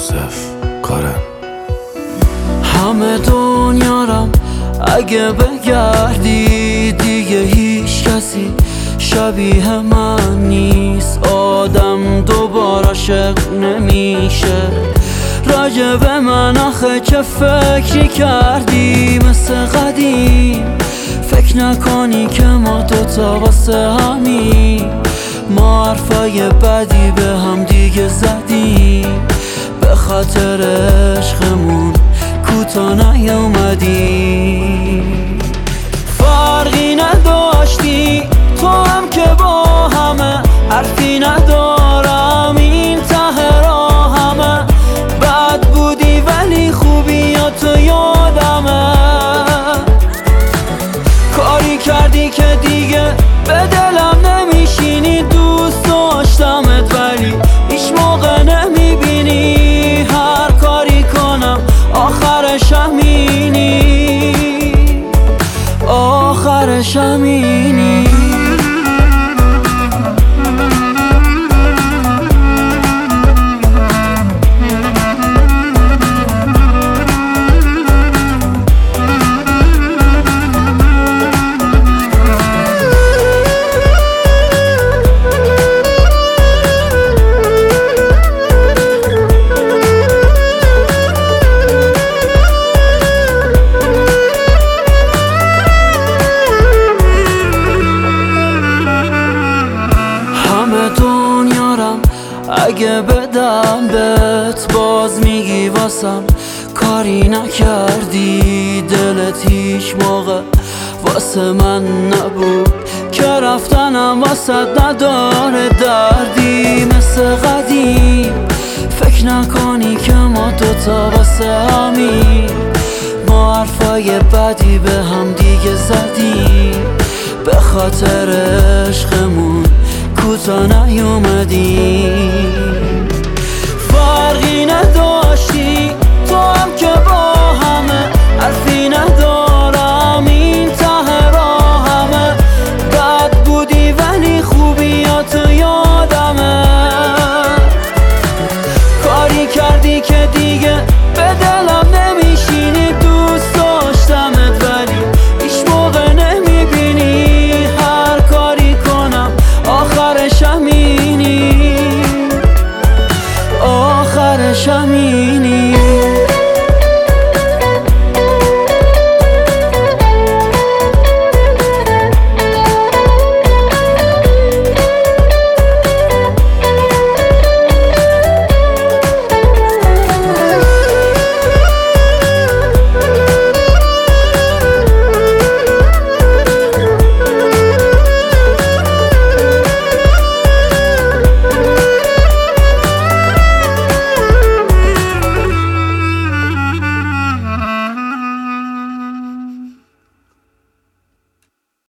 یوسف کارم. همه دنیارم اگه بگردی دیگه هیچ کسی شبیه من نیست. آدم دوباره عاشق نمیشه. راجب من آخه چه فکری کردی؟ مثل قدیم فکر نکنی که ما دوتا واسه همین ما حرفای بدی به هم دیگه زدیم. به خاطر عشقمون کوتا نیومدی. فرقی نداشتی تو هم که با همه حرفی ندارم. این ته راه همه بد بودی ولی خوبیاتو یادمه. کاری کردی که دیگه به دلم نمیشینی. دوست داشتمت ولی هیچ موقع نمیبینی. هر کاری کنم آخرش همینی، آخرش همینی. اگه بدم بهت باز میگی واسم کاری نکردی. دلت هیچ موقع واسه من نبود که رفتنم واسه نداره دردی. مثل قدیم فکر نکنی که ما دوتا واسه همین ما حرفای بدی به هم دیگه زدیم. به خاطر عشقمون کوتا نیومدی. فرقی نداشتی تو هم که با همه حرفی ندارم. این ته راه همه بد بودی ولی خوبیاتو یادمه. کاری کردی که دیگه به دلم نمیشینی. دوست داشتمت ولی هیچ موقع نمیبینی. هر کاری کنم آخرش همینی، آخرش همینی.